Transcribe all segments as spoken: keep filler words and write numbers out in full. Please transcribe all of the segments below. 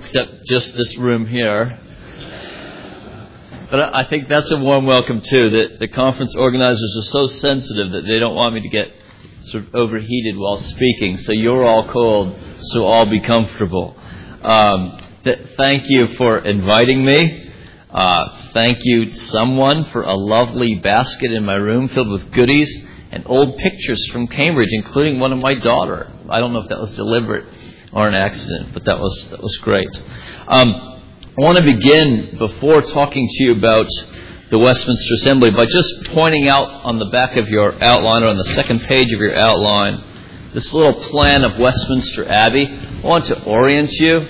except just this room here. But I think that's a warm welcome too, that the conference organizers are so sensitive that they don't want me to get sort of overheated while speaking. So you're all cold, so I'll be comfortable. Um, th- thank you for inviting me. Uh, thank you, someone, for a lovely basket in my room filled with goodies and old pictures from Cambridge, including one of my daughter. I don't know if that was deliberate or an accident, but that was that was great. Um, I want to begin, before talking to you about the Westminster Assembly, by just pointing out on the back of your outline, or on the second page of your outline, this little plan of Westminster Abbey. I want to orient you.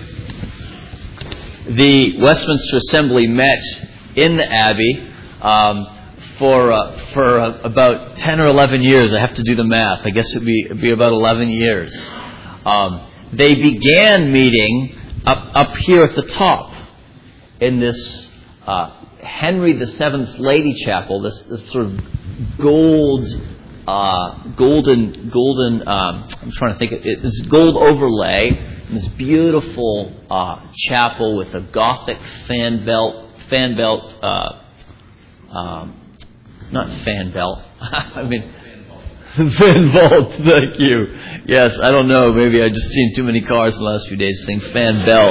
The Westminster Assembly met in the Abbey um, for uh, for uh, about ten or eleven years. I have to do the math. I guess it'd be, it'd be about eleven years. Um, they began meeting up up here at the top in this uh, Henry the Seventh's Lady Chapel. This this sort of gold, uh, golden, golden. Um, I'm trying to think. Of it, this gold overlay. This beautiful uh, chapel with a Gothic fan belt, fan belt, uh, um, not fan belt. I mean, fan vault. Thank you. Yes, I don't know. Maybe I've just seen too many cars in the last few days saying fan belt.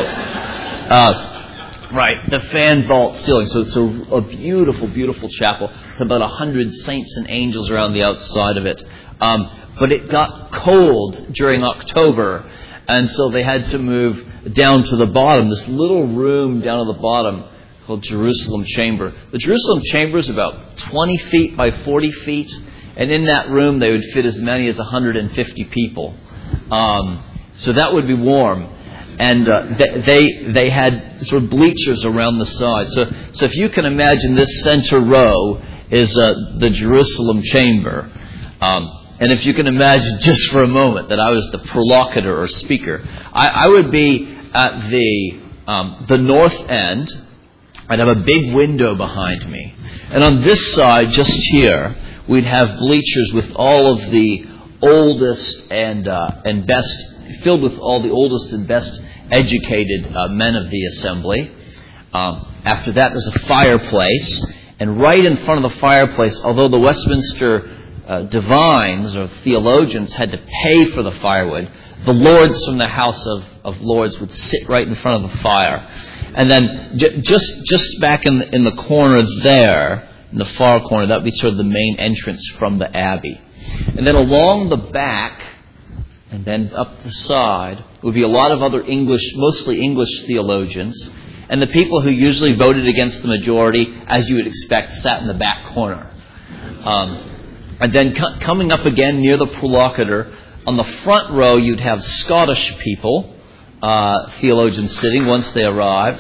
Uh, right, the fan vault ceiling. So it's a, a beautiful, beautiful chapel. About a hundred saints and angels around the outside of it. Um, but it got cold during October. And so they had to move down to the bottom, this little room down at the bottom called Jerusalem Chamber. The Jerusalem Chamber is about twenty feet by forty feet. And in that room, they would fit as many as one hundred fifty people. Um, so that would be warm. And uh, they they had sort of bleachers around the side. So, so if you can imagine, this center row is uh, the Jerusalem Chamber. Um, And if you can imagine just for a moment that I was the prolocutor or speaker, I, I would be at the um, the north end. I'd have a big window behind me. And on this side, just here, we'd have bleachers with all of the oldest and uh, and best, filled with all the oldest and best educated uh, men of the assembly. Um, after that, there's a fireplace. And right in front of the fireplace, although the Westminster Uh, divines or theologians had to pay for the firewood, the lords from the House of, of Lords would sit right in front of the fire. And then j- just just back in the, in the corner there, in the far corner, that would be sort of the main entrance from the Abbey. And then along the back, and then up the side, would be a lot of other English, mostly English theologians. And the people who usually voted against the majority, as you would expect, sat in the back corner. Um, And then co- coming up again near the prolocutor, on the front row you'd have Scottish people, uh, theologians sitting once they arrived,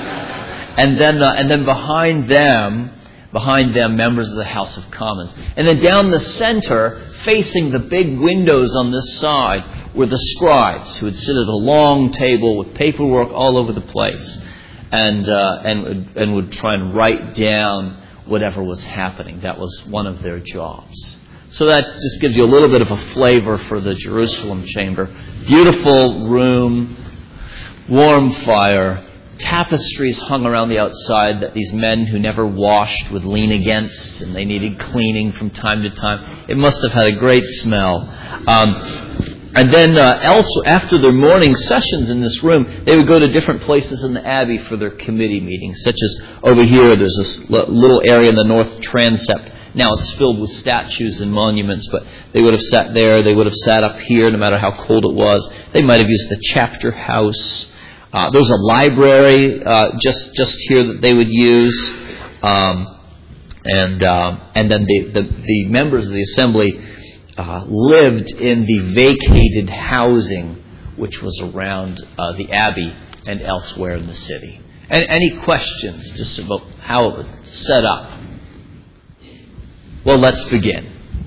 and then uh, and then behind them, behind them, members of the House of Commons, and then down the center, facing the big windows on this side, were the scribes who would sit at a long table with paperwork all over the place, and uh, and and would try and write down whatever was happening. That was one of their jobs. So that just gives you a little bit of a flavor for the Jerusalem Chamber. Beautiful room, warm fire, tapestries hung around the outside that these men who never washed would lean against, and they needed cleaning from time to time. It must have had a great smell. Um, And then uh, else, after their morning sessions in this room, they would go to different places in the Abbey for their committee meetings, such as over here, there's this little area in the north transept. Now it's filled with statues and monuments, but they would have sat there, they would have sat up here, no matter how cold it was. They might have used the chapter house. Uh, there was a library uh, just just here that they would use. Um, and uh, and then the, the, the members of the assembly Uh, lived in the vacated housing which was around uh, the Abbey and elsewhere in the city. And any questions just about how it was set up? Well, let's begin.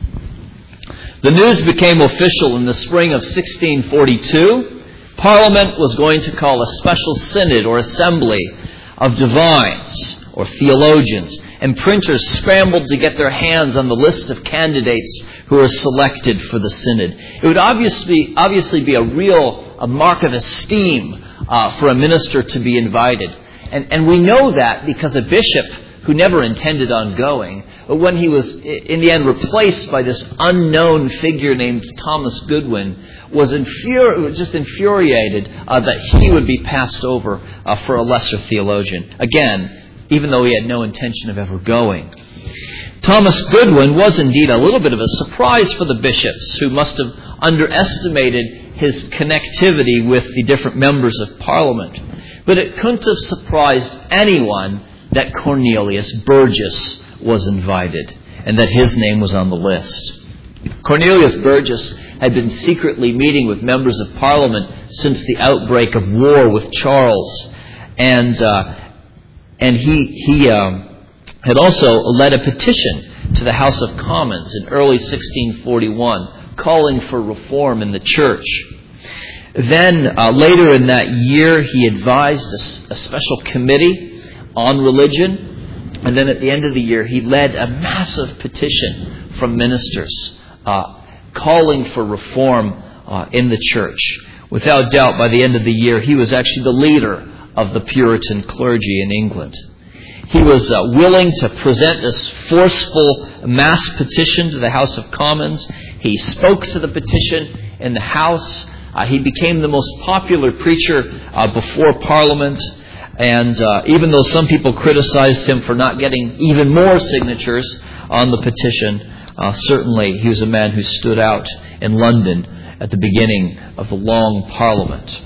The news became official in the spring of sixteen forty-two. Parliament was going to call a special synod or assembly of divines or theologians, and printers scrambled to get their hands on the list of candidates who were selected for the synod. It would obviously obviously be a real a mark of esteem uh, for a minister to be invited. And, and we know that because a bishop who never intended on going, but when he was in the end replaced by this unknown figure named Thomas Goodwin, was infuri- just infuriated uh, that he would be passed over uh, for a lesser theologian. Again, even though he had no intention of ever going. Thomas Goodwin was indeed a little bit of a surprise for the bishops, who must have underestimated his connectivity with the different members of Parliament. But it couldn't have surprised anyone that Cornelius Burgess was invited and that his name was on the list. Cornelius Burgess had been secretly meeting with members of Parliament since the outbreak of war with Charles, and uh, and he he um, had also led a petition to the House of Commons in early sixteen forty-one, calling for reform in the church. Then uh, later in that year, he advised a, a special committee on religion, and then at the end of the year, he led a massive petition from ministers uh, calling for reform uh, in the church. Without doubt, by the end of the year, he was actually the leader of the Puritan clergy in England. He was uh, willing to present this forceful mass petition to the House of Commons. He spoke to the petition in the House. Uh, he became the most popular preacher uh, before Parliament. And uh, even though some people criticized him for not getting even more signatures on the petition, uh, certainly he was a man who stood out in London at the beginning of the long Parliament.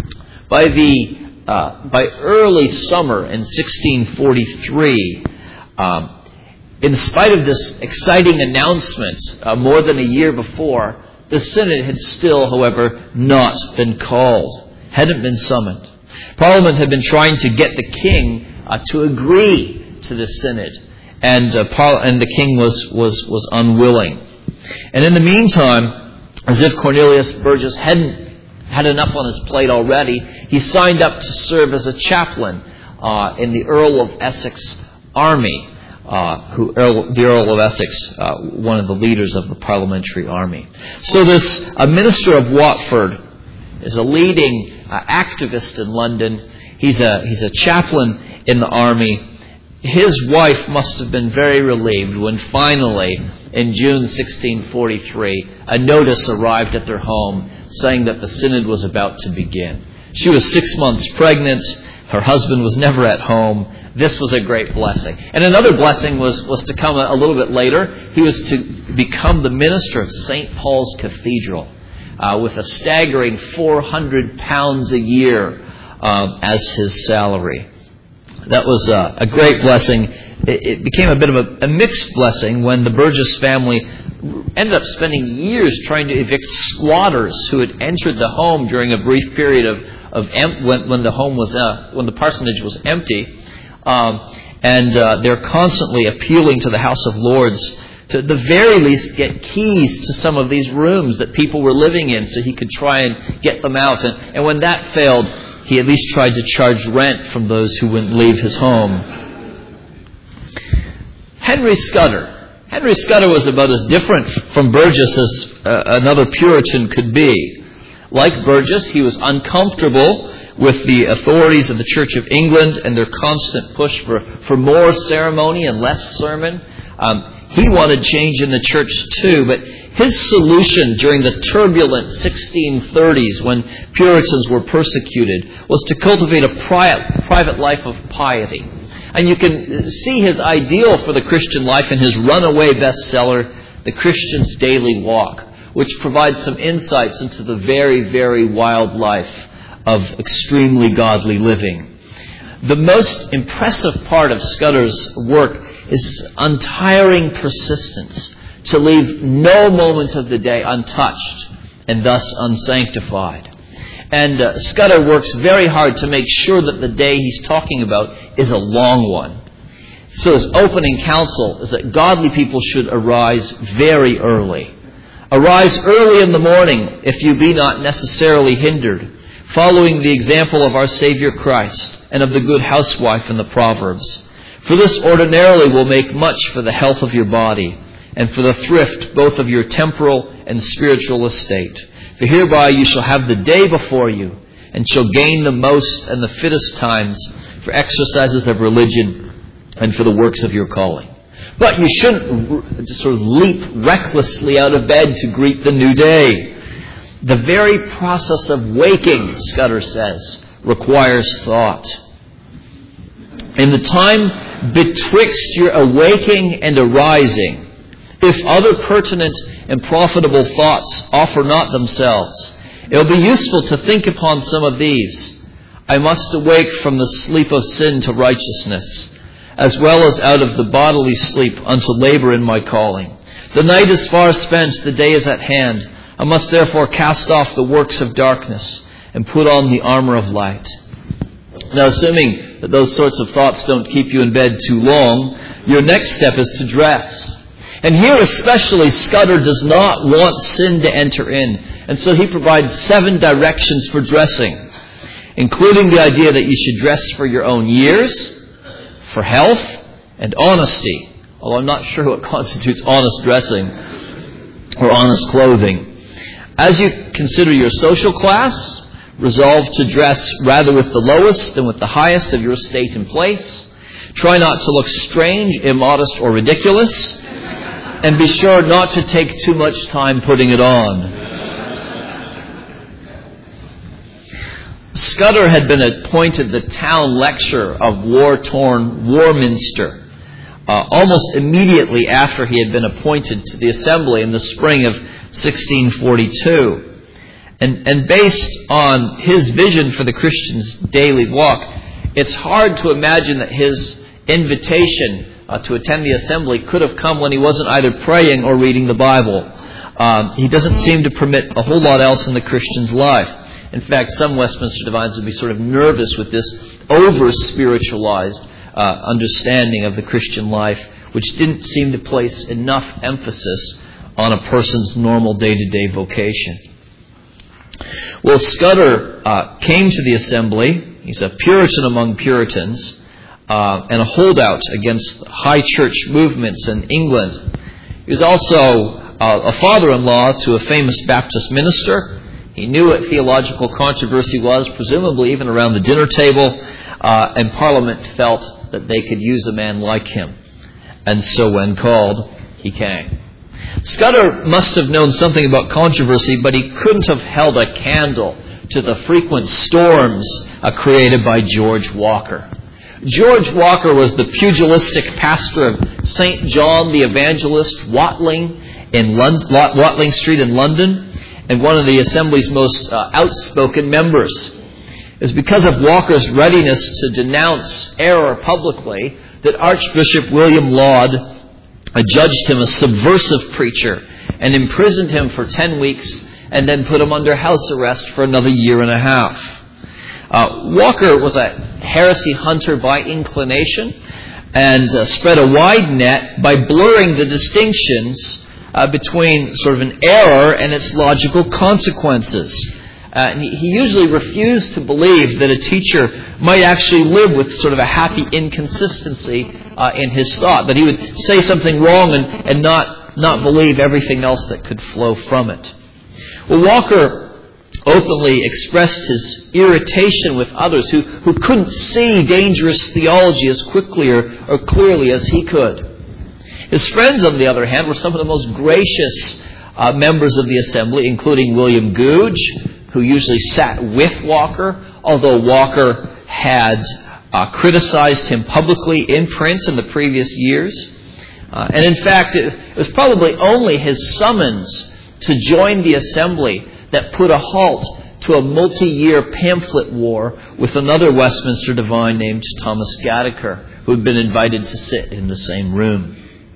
By the uh, by early summer in sixteen forty-three, um, in spite of this exciting announcement uh, more than a year before, the synod had still, however, not been called, hadn't been summoned. Parliament had been trying to get the king uh, to agree to the synod, and uh, Par- and the king was, was, was unwilling. And in the meantime, as if Cornelius Burgess hadn't had enough on his plate already, he signed up to serve as a chaplain uh, in the Earl of Essex army, uh, who Earl, the Earl of Essex, uh, one of the leaders of the parliamentary army. So this uh, minister of Watford is a leading Uh, activist in London. He's a he's a chaplain in the army. His wife must have been very relieved when finally, in June sixteen forty-three, a notice arrived at their home saying that the synod was about to begin. She was six months pregnant. Her husband was never at home. This was a great blessing. And another blessing was, was to come a, a little bit later. He was to become the minister of Saint Paul's Cathedral, Uh, with a staggering four hundred pounds a year uh, as his salary. That was uh, a great blessing. It, it became a bit of a, a mixed blessing when the Burgess family ended up spending years trying to evict squatters who had entered the home during a brief period of, of em- when, when the home was uh, when the parsonage was empty, um, and uh, they're constantly appealing to the House of Lords to at the very least get keys to some of these rooms that people were living in so he could try and get them out. And, and when that failed, he at least tried to charge rent from those who wouldn't leave his home. Henry Scudder. Henry Scudder was about as different from Burgess as uh, another Puritan could be. Like Burgess, he was uncomfortable with the authorities of the Church of England and their constant push for, for more ceremony and less sermon. Um, He wanted change in the church too, but his solution during the turbulent sixteen thirties when Puritans were persecuted was to cultivate a private life of piety. And you can see his ideal for the Christian life in his runaway bestseller, The Christian's Daily Walk, which provides some insights into the very, very wild life of extremely godly living. The most impressive part of Scudder's work is untiring persistence to leave no moment of the day untouched and thus unsanctified. And uh, Scudder works very hard to make sure that the day he's talking about is a long one. So his opening counsel is that godly people should arise very early. Arise early in the morning if you be not necessarily hindered, following the example of our Savior Christ and of the good housewife in the Proverbs. For this ordinarily will make much for the health of your body, and for the thrift both of your temporal and spiritual estate. For hereby you shall have the day before you, and shall gain the most and the fittest times for exercises of religion and for the works of your calling. But you shouldn't just sort of leap recklessly out of bed to greet the new day. The very process of waking, Scudder says, requires thought. In the time betwixt your awaking and arising, if other pertinent and profitable thoughts offer not themselves, it will be useful to think upon some of these. I must awake from the sleep of sin to righteousness, as well as out of the bodily sleep unto labor in my calling. The night is far spent, the day is at hand. I must therefore cast off the works of darkness and put on the armor of light. Now, assuming that those sorts of thoughts don't keep you in bed too long, your next step is to dress. And here especially, Scudder does not want sin to enter in. And so he provides seven directions for dressing, including the idea that you should dress for your own years, for health, and honesty. Although I'm not sure what constitutes honest dressing or honest clothing. As you consider your social class, resolve to dress rather with the lowest than with the highest of your state and place. Try not to look strange, immodest, or ridiculous. And be sure not to take too much time putting it on. Scudder had been appointed the town lecturer of war-torn Warminster uh, almost immediately after he had been appointed to the assembly in the spring of sixteen forty-two. And, and based on his vision for the Christian's daily walk, it's hard to imagine that his invitation uh, to attend the assembly could have come when he wasn't either praying or reading the Bible. Um, he doesn't seem to permit a whole lot else in the Christian's life. In fact, some Westminster divines would be sort of nervous with this over-spiritualized uh, understanding of the Christian life, which didn't seem to place enough emphasis on a person's normal day-to-day vocation. Well, Scudder uh, came to the assembly. He's a Puritan among Puritans uh, and a holdout against high church movements in England. He was also uh, a father-in-law to a famous Baptist minister. He knew what theological controversy was, presumably even around the dinner table, uh, and Parliament felt that they could use a man like him. And so when called, he came. Scudder must have known something about controversy, but he couldn't have held a candle to the frequent storms uh, created by George Walker. George Walker was the pugilistic pastor of Saint John the Evangelist, Watling, in Lond- Watling Street in London, and one of the Assembly's most uh, outspoken members. It was because of Walker's readiness to denounce error publicly that Archbishop William Laud adjudged him a subversive preacher and imprisoned him for ten weeks and then put him under house arrest for another year and a half. Uh, Walker was a heresy hunter by inclination and uh, spread a wide net by blurring the distinctions uh, between sort of an error and its logical consequences. Uh, and he, he usually refused to believe that a teacher might actually live with sort of a happy inconsistency uh, in his thought, that he would say something wrong and, and not, not believe everything else that could flow from it. Well, Walker openly expressed his irritation with others who, who couldn't see dangerous theology as quickly or, or clearly as he could. His friends, on the other hand, were some of the most gracious uh, members of the assembly, including William Gouge, who usually sat with Walker, although Walker had uh, criticized him publicly in print in the previous years. Uh, and in fact, it, it was probably only his summons to join the assembly that put a halt to a multi-year pamphlet war with another Westminster divine named Thomas Gattaker, who had been invited to sit in the same room.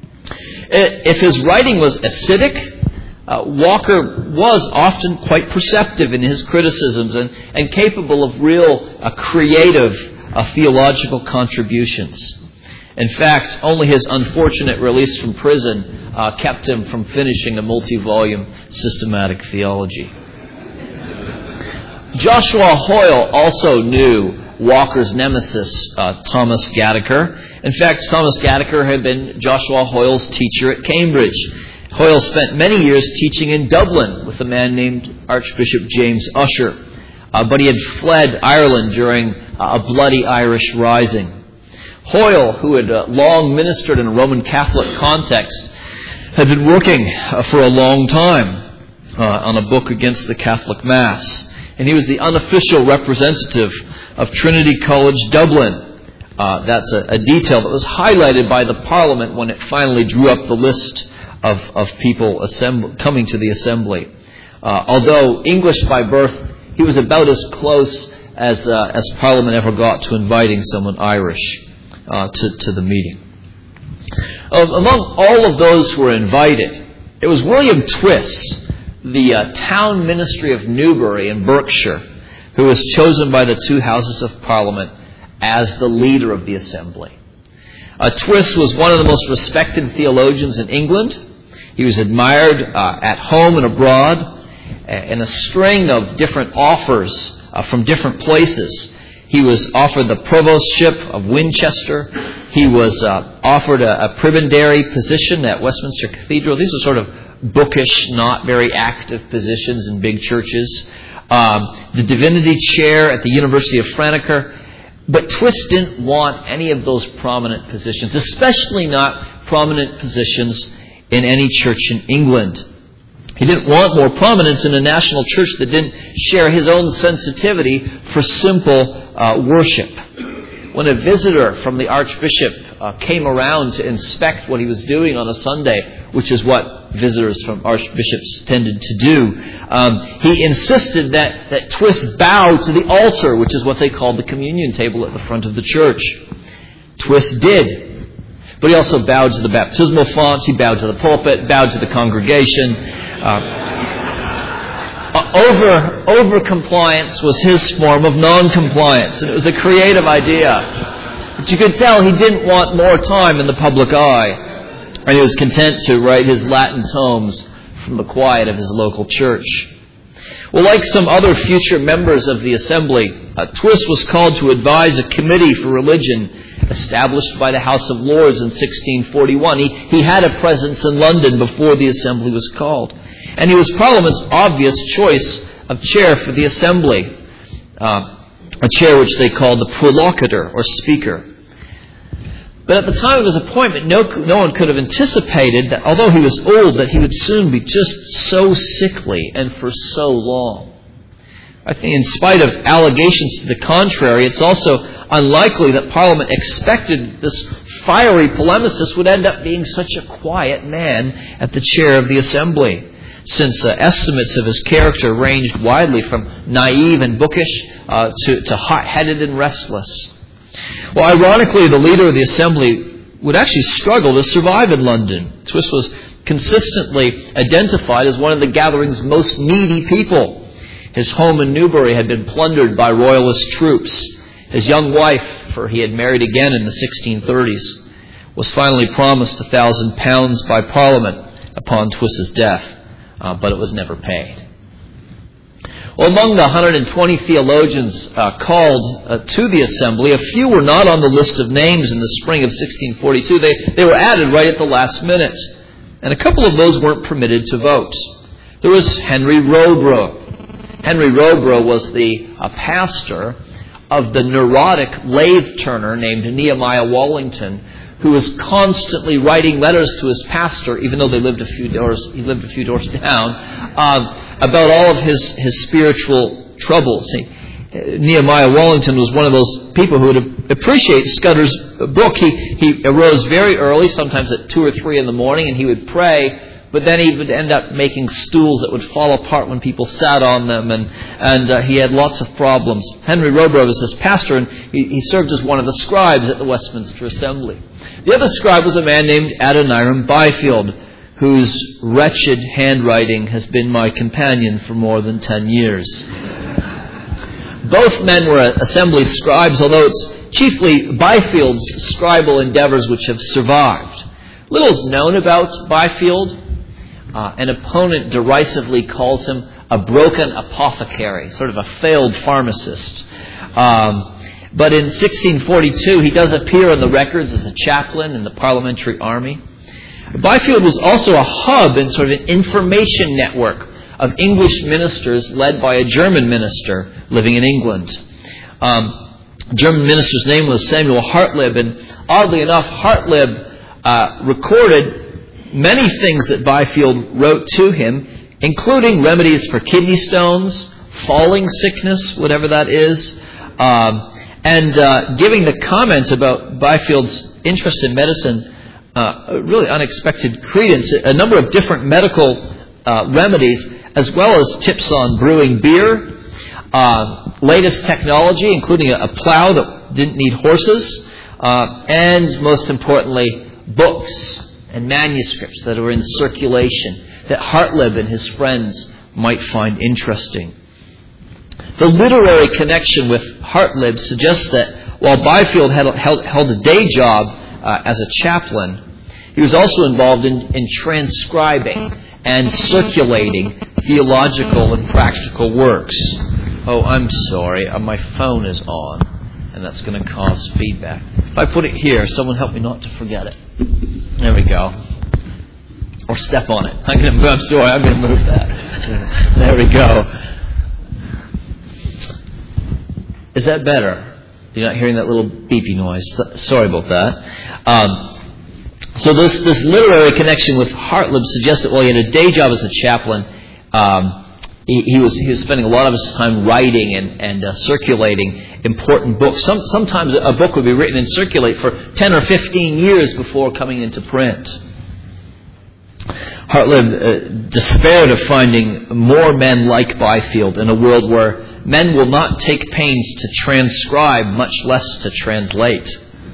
If his writing was acidic, uh, Walker was often quite perceptive in his criticisms and, and capable of real uh, creative uh, theological contributions. In fact, only his unfortunate release from prison uh, kept him from finishing a multi-volume systematic theology. Joshua Hoyle also knew Walker's nemesis, uh, Thomas Gattaker. In fact, Thomas Gattaker had been Joshua Hoyle's teacher at Cambridge. Hoyle spent many years teaching in Dublin with a man named Archbishop James Ussher. Uh, but he had fled Ireland during uh, a bloody Irish rising. Hoyle, who had uh, long ministered in a Roman Catholic context, had been working uh, for a long time uh, on a book against the Catholic Mass. And he was the unofficial representative of Trinity College Dublin. Uh, that's a, a detail that was highlighted by the Parliament when it finally drew up the list of, of people assemb- coming to the assembly. Uh, although English by birth, he was about as close as uh, as Parliament ever got to inviting someone Irish uh, to, to the meeting. Um, among all of those who were invited, it was William Twiss, the uh, town ministry of Newbury in Berkshire, who was chosen by the two Houses of Parliament as the leader of the assembly. Uh, Twiss was one of the most respected theologians in England. He was admired uh, at home and abroad, in a string of different offers uh, from different places. He was offered the provostship of Winchester. He was uh, offered a, a prebendary position at Westminster Cathedral. These are sort of bookish, not very active positions in big churches. Um, the divinity chair at the University of Franeker. But Twiss didn't want any of those prominent positions, especially not prominent positions in any church in England. He didn't want more prominence in a national church that didn't share his own sensitivity for simple uh, worship. When a visitor from the Archbishop uh, came around to inspect what he was doing on a Sunday, which is what visitors from archbishops tended to do, um, he insisted that, that Twiss bow to the altar, which is what they called the communion table at the front of the church. Twiss did. But he also bowed to the baptismal fonts, he bowed to the pulpit, bowed to the congregation. Uh, over, over compliance was his form of non-compliance, and it was a creative idea. But you could tell he didn't want more time in the public eye, and he was content to write his Latin tomes from the quiet of his local church. Well, like some other future members of the assembly, uh, Twiss was called to advise a committee for religion established by the House of Lords in sixteen forty-one. He, he had a presence in London before the assembly was called. And he was Parliament's obvious choice of chair for the assembly, uh, a chair which they called the prolocutor or speaker. But at the time of his appointment, no, no one could have anticipated that although he was old, that he would soon be just so sickly and for so long. I think in spite of allegations to the contrary, it's also unlikely that Parliament expected this fiery polemicist would end up being such a quiet man at the chair of the assembly, since uh, estimates of his character ranged widely from naive and bookish uh, to, to hot-headed and restless. Well, ironically, the leader of the assembly would actually struggle to survive in London. Twiss was consistently identified as one of the gathering's most needy people. His home in Newbury had been plundered by royalist troops. His young wife, for he had married again in the sixteen thirties, was finally promised a thousand pounds by Parliament upon Twiss's death, uh, but it was never paid. Well, among the one hundred twenty theologians uh, called uh, to the assembly, a few were not on the list of names in the spring of sixteen forty-two. They, they were added right at the last minute. And a couple of those weren't permitted to vote. There was Henry Roborough. Henry Roborough was the uh, pastor of the neurotic lathe turner named Nehemiah Wallington, who was constantly writing letters to his pastor, even though they lived a few doors, he lived a few doors down, uh, about all of his, his spiritual troubles. He, Nehemiah Wallington was one of those people who would appreciate Scudder's book. He, he arose very early, sometimes at two or three in the morning, and he would pray. But then he would end up making stools that would fall apart when people sat on them, and and uh, he had lots of problems. Henry Roborough was his pastor, and he, he served as one of the scribes at the Westminster Assembly. The other scribe was a man named Adoniram Byfield, whose wretched handwriting has been my companion for more than ten years. Both men were assembly scribes, although it's chiefly Byfield's scribal endeavors which have survived. Little is known about Byfield. Uh, an opponent derisively calls him a broken apothecary, sort of a failed pharmacist. Um, But in sixteen forty-two, he does appear on the records as a chaplain in the Parliamentary Army. Byfield was also a hub and sort of an information network of English ministers led by a German minister living in England. Um, German minister's name was Samuel Hartlib, and oddly enough, Hartlib uh, recorded many things that Byfield wrote to him, including remedies for kidney stones, falling sickness, whatever that is, um, and uh, giving the comments about Byfield's interest in medicine uh, a really unexpected credence. A number of different medical uh, remedies, as well as tips on brewing beer, uh, latest technology, including a, a plow that didn't need horses, uh, and most importantly, books and manuscripts that were in circulation that Hartlib and his friends might find interesting. The literary connection with Hartlib suggests that while Byfield had held, held a day job uh, as a chaplain, he was also involved in, in transcribing and circulating theological and practical works. Oh, I'm sorry, uh, my phone is on, and that's going to cause feedback. If I put it here, someone help me not to forget it. There we go. Or step on it. I'm going to move. I'm sorry, I'm going to move that. There we go. Is that better? You're not hearing that little beepy noise. Sorry about that. Um, so this this literary connection with Hartlib suggests that while he had a day job as a chaplain, um, he, he was he was spending a lot of his time writing and and uh, circulating important books. Some sometimes a book would be written and circulate for ten or fifteen years before coming into print. Hartlib uh, despaired of finding more men like Byfield in a world where men will not take pains to transcribe, much less to translate.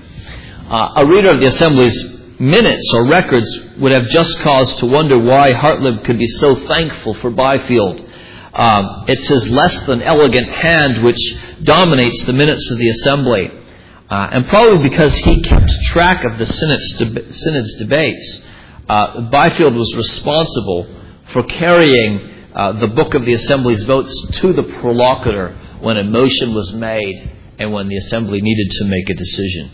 Uh, a reader of the Assembly's minutes or records would have just cause to wonder why Hartlib could be so thankful for Byfield. Um, it's his less than elegant hand which dominates the minutes of the Assembly, uh, and probably because he kept track of the Synods, deb- Synods debates. Uh, Byfield was responsible for carrying uh, the book of the Assembly's votes to the prolocutor when a motion was made and when the Assembly needed to make a decision.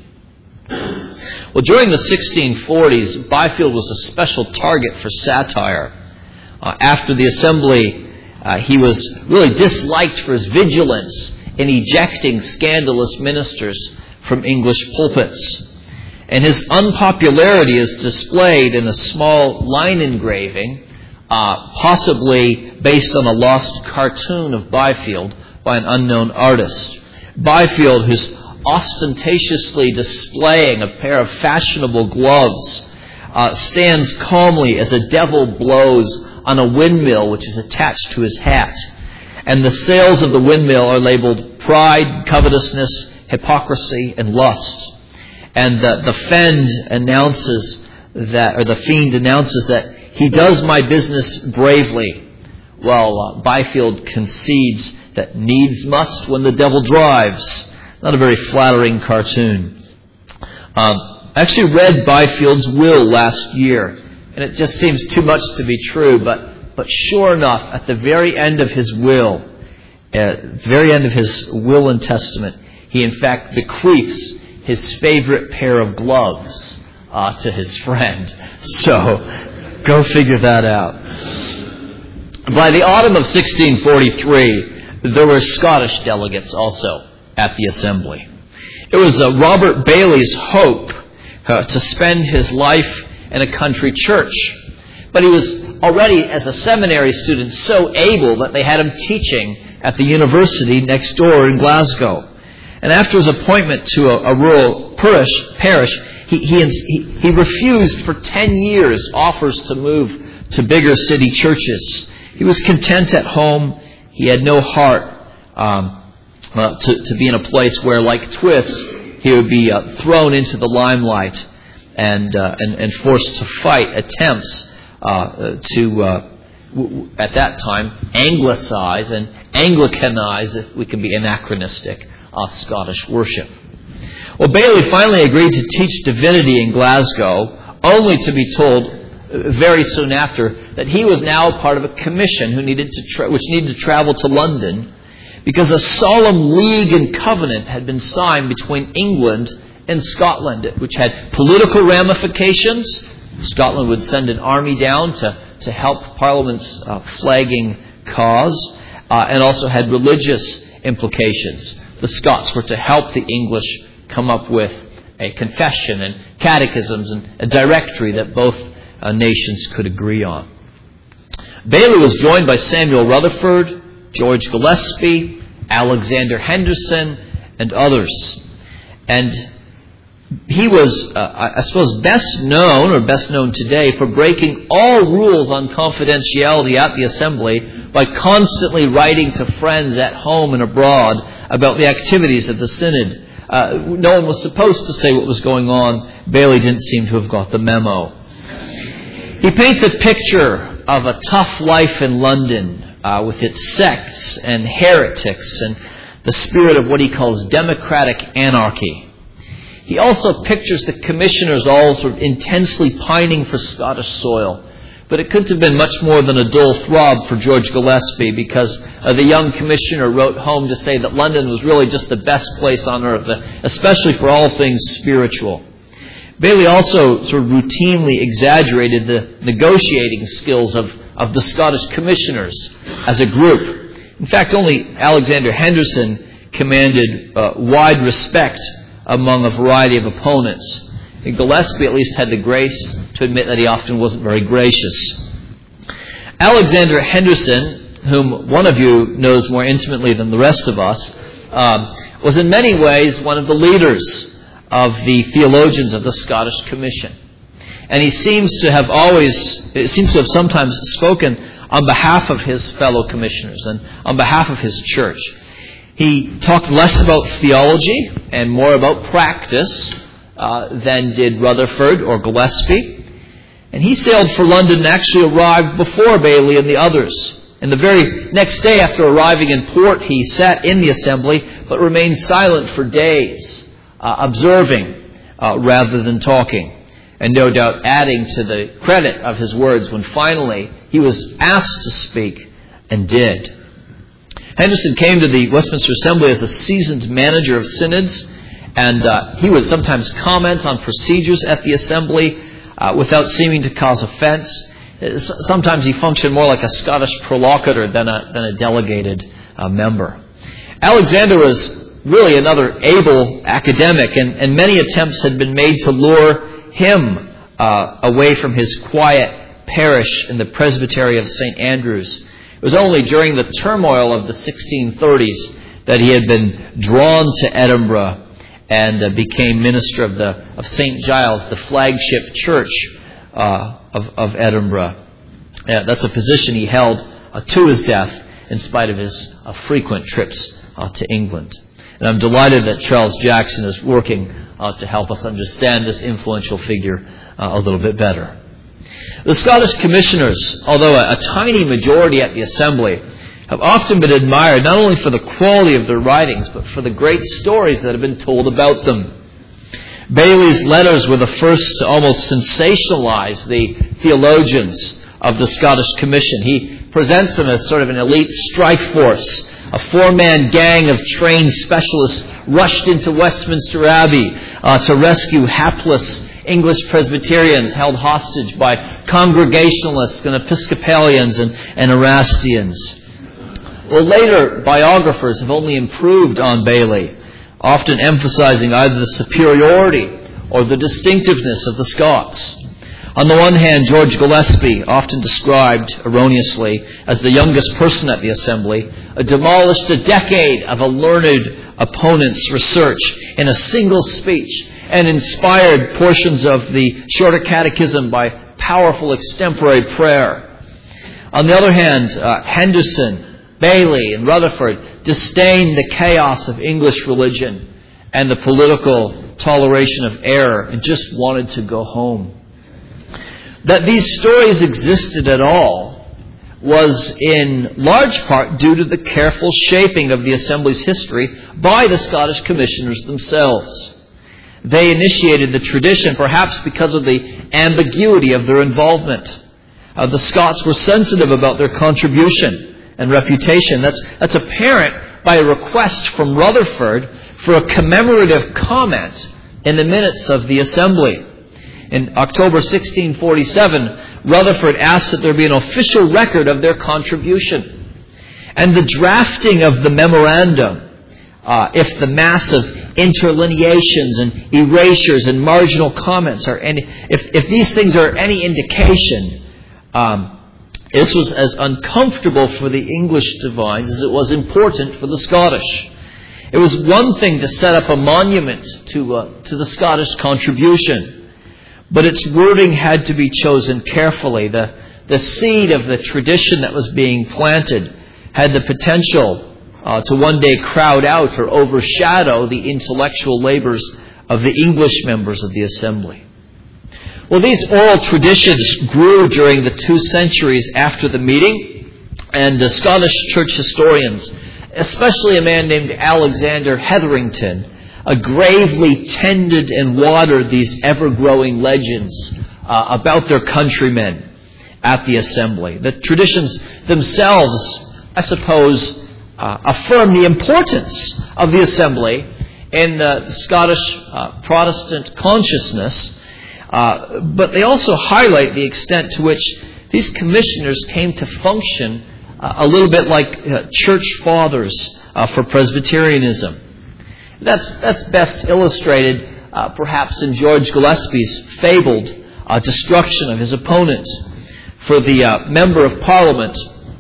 Well, during the sixteen forties, Byfield was a special target for satire. Uh, after the Assembly, uh, he was really disliked for his vigilance in ejecting scandalous ministers from English pulpits. And his unpopularity is displayed in a small line engraving, uh, possibly based on a lost cartoon of Byfield by an unknown artist. Byfield, who's ostentatiously displaying a pair of fashionable gloves, uh, stands calmly as a devil blows on a windmill which is attached to his hat. And the sails of the windmill are labeled pride, covetousness, hypocrisy, and lust. And the, the Fend announces that, or the Fiend announces that he does my business bravely, while uh, Byfield concedes that needs must when the devil drives. Not a very flattering cartoon. Um, I actually read Byfield's will last year, and it just seems too much to be true, but, but sure enough, at the very end of his will, at the very end of his will and testament, he in fact bequeaths his favorite pair of gloves uh, to his friend. So, go figure that out. By the autumn of sixteen forty-three, there were Scottish delegates also at the Assembly. It was uh, Robert Bailey's hope uh, to spend his life in a country church. But he was already, as a seminary student, so able that they had him teaching at the university next door in Glasgow. And after his appointment to a, a rural parish, parish he, he, he, he refused for ten years offers to move to bigger city churches. He was content at home. He had no heart um, uh, to, to be in a place where, like Twist, he would be uh, thrown into the limelight and, uh, and, and forced to fight attempts uh, to, uh, w- at that time, Anglicize and Anglicanize, if we can be anachronistic, Uh, Scottish worship. Well, Bailey finally agreed to teach divinity in Glasgow, only to be told very soon after that he was now part of a commission who needed to tra- which needed to travel to London because a solemn league and covenant had been signed between England and Scotland, which had political ramifications. Scotland would send an army down to, to help Parliament's uh, flagging cause, uh, and also had religious implications. The Scots were to help the English come up with a confession and catechisms and a directory that both uh, nations could agree on. Bailey was joined by Samuel Rutherford, George Gillespie, Alexander Henderson, and others. And he was, uh, I suppose, best known, or best known today, for breaking all rules on confidentiality at the assembly by constantly writing to friends at home and abroad about the activities of the synod. Uh, no one was supposed to say what was going on. Bailey didn't seem to have got the memo. He paints a picture of a tough life in London, uh, with its sects and heretics and the spirit of what he calls democratic anarchy. He also pictures the commissioners all sort of intensely pining for Scottish soil. But it couldn't have been much more than a dull throb for George Gillespie, because uh, the young commissioner wrote home to say that London was really just the best place on earth, especially for all things spiritual. Bailey also sort of routinely exaggerated the negotiating skills of, of the Scottish commissioners as a group. In fact, only Alexander Henderson commanded uh, wide respect among a variety of opponents. And Gillespie at least had the grace to admit that he often wasn't very gracious. Alexander Henderson, whom one of you knows more intimately than the rest of us, um, was in many ways one of the leaders of the theologians of the Scottish Commission. And he seems to have always, it seems to have sometimes spoken on behalf of his fellow commissioners and on behalf of his church. He talked less about theology and more about practice uh, than did Rutherford or Gillespie. And he sailed for London and actually arrived before Bailey and the others. And the very next day after arriving in port, he sat in the assembly but remained silent for days, uh, observing uh, rather than talking. And no doubt adding to the credit of his words when finally he was asked to speak and did. Henderson came to the Westminster Assembly as a seasoned manager of synods, and uh, he would sometimes comment on procedures at the assembly uh, without seeming to cause offense. Sometimes he functioned more like a Scottish prolocutor than a, than a delegated uh, member. Alexander was really another able academic, and, and many attempts had been made to lure him uh, away from his quiet parish in the presbytery of Saint Andrews. It was only during the turmoil of the sixteen thirties that he had been drawn to Edinburgh and uh, became minister of the of Saint Giles, the flagship church uh, of, of Edinburgh. Uh, that's a position he held uh, to his death in spite of his uh, frequent trips uh, to England. And I'm delighted that Charles Jackson is working uh, to help us understand this influential figure uh, a little bit better. The Scottish Commissioners, although a, a tiny majority at the Assembly, have often been admired not only for the quality of their writings, but for the great stories that have been told about them. Bailey's letters were the first to almost sensationalize the theologians of the Scottish Commission. He presents them as sort of an elite strike force. A four-man gang of trained specialists rushed into Westminster Abbey uh, to rescue hapless English Presbyterians held hostage by Congregationalists and Episcopalians and, and Erastians. Well, later biographers have only improved on Bailey, often emphasizing either the superiority or the distinctiveness of the Scots. On the one hand, George Gillespie, often described erroneously as the youngest person at the Assembly, demolished a decade of a learned opponent's research in a single speech and inspired portions of the Shorter Catechism by powerful extempore prayer. On the other hand, uh, Henderson, Bailey, and Rutherford disdained the chaos of English religion and the political toleration of error and just wanted to go home. That these stories existed at all was in large part due to the careful shaping of the Assembly's history by the Scottish Commissioners themselves. They initiated the tradition perhaps because of the ambiguity of their involvement. Uh, the Scots were sensitive about their contribution and reputation. That's, that's apparent by a request from Rutherford for a commemorative comment in the minutes of the assembly. In October sixteen forty-seven, Rutherford asked that there be an official record of their contribution. And the drafting of the memorandum, uh, if the mass of interlineations and erasures and marginal comments are any, if, if these things are any indication, um, this was as uncomfortable for the English divines as it was important for the Scottish. It was one thing to set up a monument to uh, to the Scottish contribution, but its wording had to be chosen carefully. The, the seed of the tradition that was being planted had the potential uh, to one day crowd out or overshadow the intellectual labors of the English members of the assembly. Well, these oral traditions grew during the two centuries after the meeting, and uh, Scottish church historians, especially a man named Alexander Hetherington, uh, gravely tended and watered these ever-growing legends uh, about their countrymen at the assembly. The traditions themselves, I suppose, uh, affirm the importance of the assembly in uh, the Scottish uh, Protestant consciousness, uh, but they also highlight the extent to which these commissioners came to function uh, a little bit like uh, church fathers uh, for Presbyterianism. That's that's best illustrated uh, perhaps in George Gillespie's fabled uh, destruction of his opponent. For the uh, member of Parliament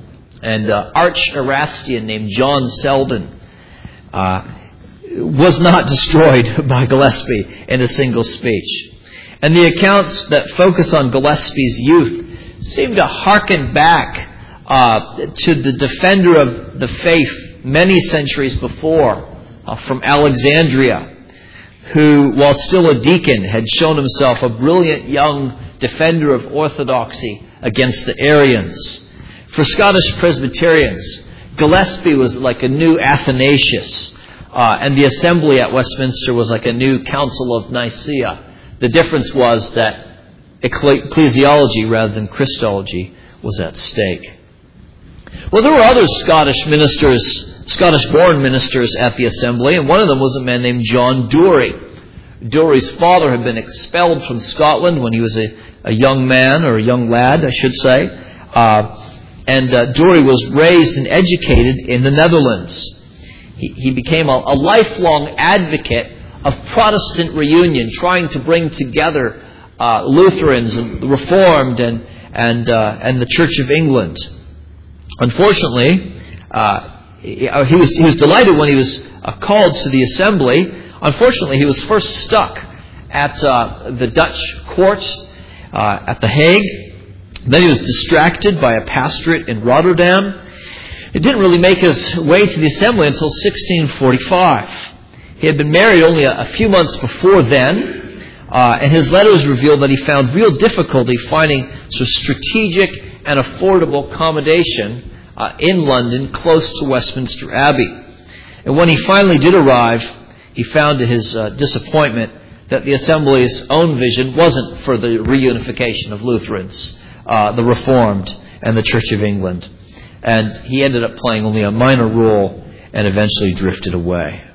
and uh, arch-Erastian named John Selden uh, was not destroyed by Gillespie in a single speech. And the accounts that focus on Gillespie's youth seem to hearken back uh, to the defender of the faith many centuries before, uh, from Alexandria, who, while still a deacon, had shown himself a brilliant young defender of orthodoxy against the Arians. For Scottish Presbyterians, Gillespie was like a new Athanasius, uh, and the assembly at Westminster was like a new Council of Nicaea. The difference was that ecclesiology rather than Christology was at stake. Well, there were other Scottish ministers, Scottish-born ministers at the assembly, and one of them was a man named John Dury. Dury's father had been expelled from Scotland when he was a, a young man, or a young lad, I should say. Uh, and uh, Dury was raised and educated in the Netherlands. He, he became a, a lifelong advocate of Protestant reunion, trying to bring together uh, Lutherans and the Reformed and and uh, and the Church of England. Unfortunately, uh, he, he was he was delighted when he was uh, called to the assembly. Unfortunately, he was first stuck at uh, the Dutch court uh, at The Hague. Then he was distracted by a pastorate in Rotterdam. He didn't really make his way to the assembly until sixteen forty-five. He had been married only a, a few months before then, uh, and his letters revealed that he found real difficulty finding sort of strategic and affordable accommodation uh, in London, close to Westminster Abbey. And when he finally did arrive, he found to his uh, disappointment that the Assembly's own vision wasn't for the reunification of Lutherans, uh, the Reformed, and the Church of England. And he ended up playing only a minor role and eventually drifted away.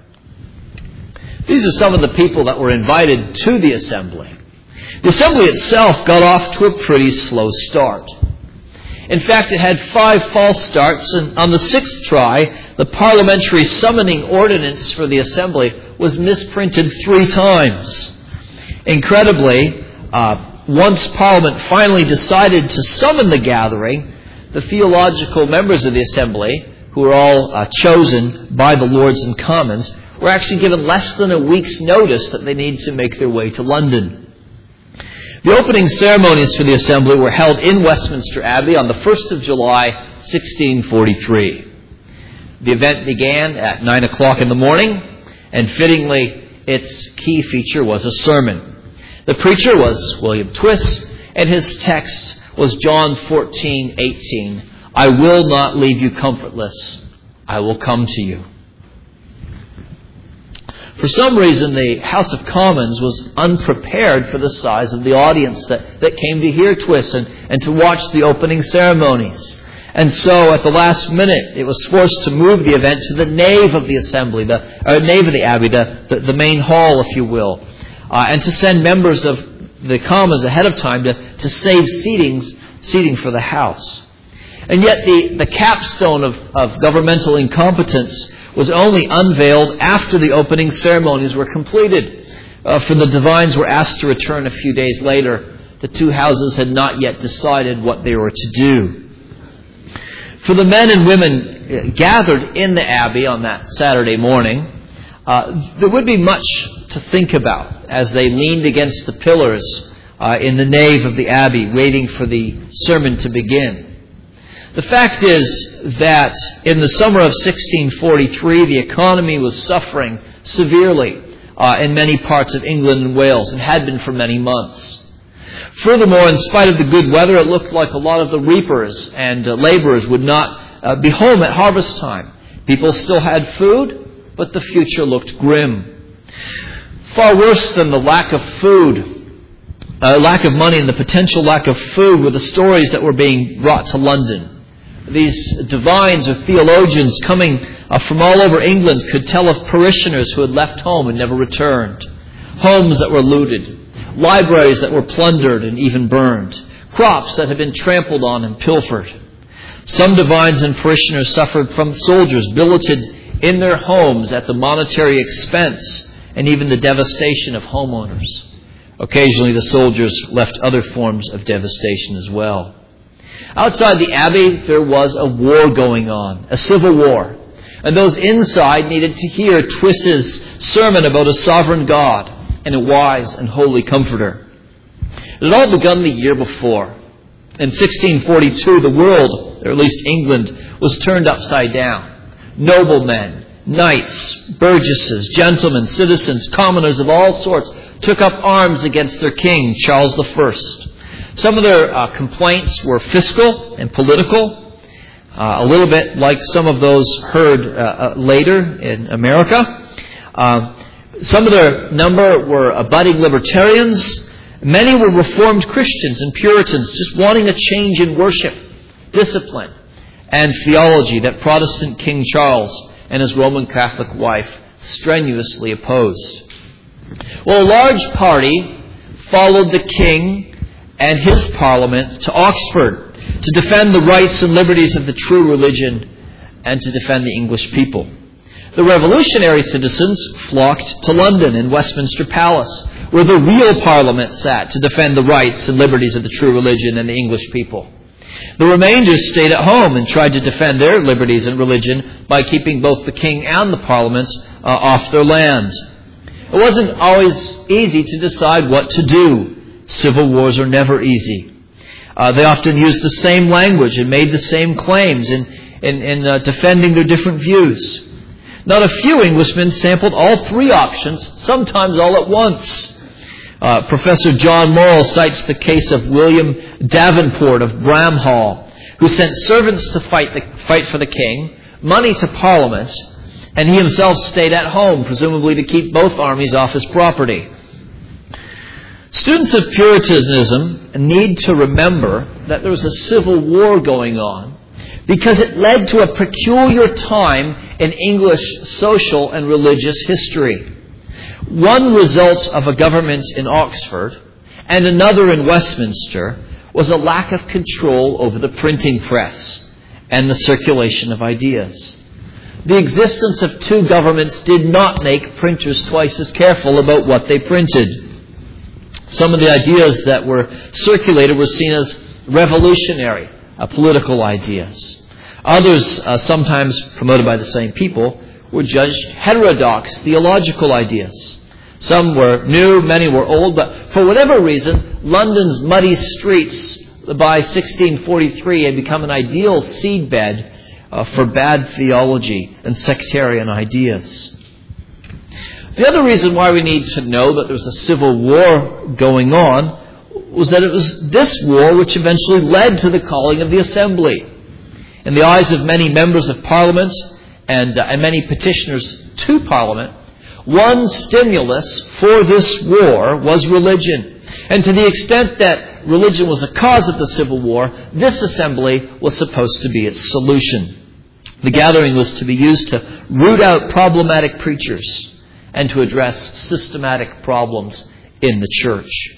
These are some of the people that were invited to the assembly. The assembly itself got off to a pretty slow start. In fact, it had five false starts, and on the sixth try, the parliamentary summoning ordinance for the assembly was misprinted three times. Incredibly, uh, once Parliament finally decided to summon the gathering, the theological members of the assembly, who were all uh, chosen by the Lords and Commons, were actually given less than a week's notice that they needed to make their way to London. The opening ceremonies for the assembly were held in Westminster Abbey on the first of July, sixteen forty-three. The event began at nine o'clock in the morning, and fittingly, its key feature was a sermon. The preacher was William Twiss, and his text was John fourteen eighteen. I will not leave you comfortless. I will come to you. For some reason, the House of Commons was unprepared for the size of the audience that, that came to hear Twiss and, and to watch the opening ceremonies. And so at the last minute, it was forced to move the event to the nave of the assembly, the uh, nave of the abbey, the, the, the main hall, if you will, uh, and to send members of the commons ahead of time to, to save seatings, seating for the house. And yet the, the capstone of, of governmental incompetence was only unveiled after the opening ceremonies were completed. Uh, for the divines were asked to return a few days later. The two houses had not yet decided what they were to do. For the men and women gathered in the abbey on that Saturday morning, uh, there would be much to think about as they leaned against the pillars uh, in the nave of the abbey, waiting for the sermon to begin. The fact is that in the summer of sixteen forty-three, the economy was suffering severely uh, in many parts of England and Wales, and had been for many months. Furthermore, in spite of the good weather, it looked like a lot of the reapers and uh, laborers would not uh, be home at harvest time. People still had food, but the future looked grim. Far worse than the lack of food, uh, lack of money and the potential lack of food were the stories that were being brought to London. These divines or theologians coming uh, from all over England could tell of parishioners who had left home and never returned, homes that were looted, libraries that were plundered and even burned, crops that had been trampled on and pilfered. Some divines and parishioners suffered from soldiers billeted in their homes at the monetary expense and even the devastation of homeowners. Occasionally the soldiers left other forms of devastation as well. Outside the abbey, there was a war going on, a civil war. And those inside needed to hear Twiss's sermon about a sovereign God and a wise and holy comforter. It had all begun the year before. In sixteen forty-two, the world, or at least England, was turned upside down. Noblemen, knights, burgesses, gentlemen, citizens, commoners of all sorts took up arms against their king, Charles the First. Some of their uh, complaints were fiscal and political, uh, a little bit like some of those heard uh, uh, later in America. Uh, some of their number were uh, budding libertarians. Many were Reformed Christians and Puritans just wanting a change in worship, discipline, and theology that Protestant King Charles and his Roman Catholic wife strenuously opposed. Well, a large party followed the king and his parliament to Oxford to defend the rights and liberties of the true religion and to defend the English people. The revolutionary citizens flocked to London and Westminster Palace, where the real parliament sat to defend the rights and liberties of the true religion and the English people. The remainder stayed at home and tried to defend their liberties and religion by keeping both the king and the parliament uh, off their land. It wasn't always easy to decide what to do. Civil wars are never easy. Uh, they often used the same language and made the same claims in, in, in uh, defending their different views. Not a few Englishmen sampled all three options, sometimes all at once. Uh, Professor John Morrell cites the case of William Davenport of Bramhall, who sent servants to fight, the, fight for the king, money to Parliament, and he himself stayed at home, presumably to keep both armies off his property. Students of Puritanism need to remember that there was a civil war going on because it led to a peculiar time in English social and religious history. One result of a government in Oxford and another in Westminster was a lack of control over the printing press and the circulation of ideas. The existence of two governments did not make printers twice as careful about what they printed. Some of the ideas that were circulated were seen as revolutionary, uh, political ideas. Others, uh, sometimes promoted by the same people, were judged heterodox, theological ideas. Some were new, many were old, but for whatever reason, London's muddy streets by sixteen forty-three had become an ideal seedbed uh, for bad theology and sectarian ideas. The other reason why we need to know that there was a civil war going on was that it was this war which eventually led to the calling of the assembly. In the eyes of many members of Parliament and, uh, and many petitioners to Parliament, one stimulus for this war was religion. And to the extent that that religion was the cause of the Civil War, this assembly was supposed to be its solution. The gathering was to be used to root out problematic preachers and to address systematic problems in the church.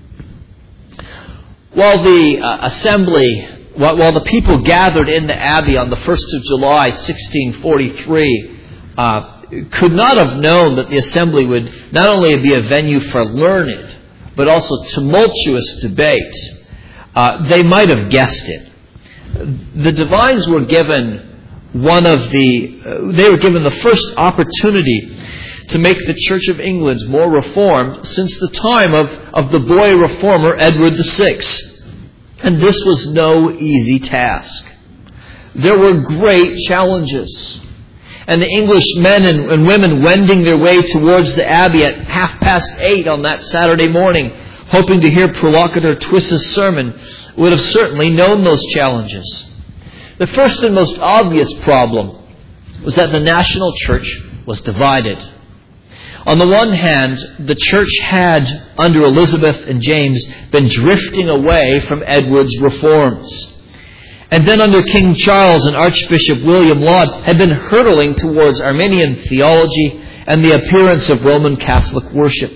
While the uh, assembly, while, while the people gathered in the Abbey on the first of July, sixteen forty-three, uh, could not have known that the assembly would not only be a venue for learned, but also tumultuous debate, uh, they might have guessed it. The divines were given one of the, uh, they were given the first opportunity to make the Church of England more reformed since the time of, of the boy reformer Edward the Sixth. And this was no easy task. There were great challenges. And the English men and, and women wending their way towards the Abbey at half past eight on that Saturday morning, hoping to hear Prolocutor Twiss's sermon, would have certainly known those challenges. The first and most obvious problem was that the national church was divided. On the one hand, the church had, under Elizabeth and James, been drifting away from Edward's reforms. And then under King Charles and Archbishop William Laud had been hurtling towards Arminian theology and the appearance of Roman Catholic worship.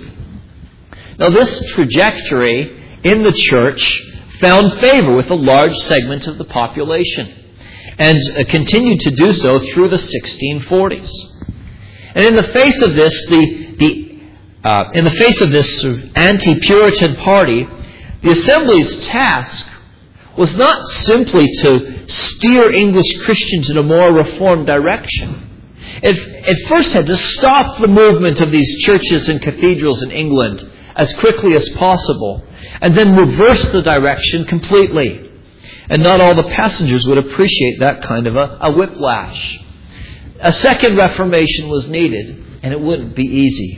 Now this trajectory in the church found favor with a large segment of the population, and continued to do so through the sixteen forties. And in the face of this, the, the uh, in the face of this sort of anti-Puritan party, the Assembly's task was not simply to steer English Christians in a more reformed direction. It, it first had to stop the movement of these churches and cathedrals in England as quickly as possible, and then reverse the direction completely. And not all the passengers would appreciate that kind of a, a whiplash. A second reformation was needed, and it wouldn't be easy.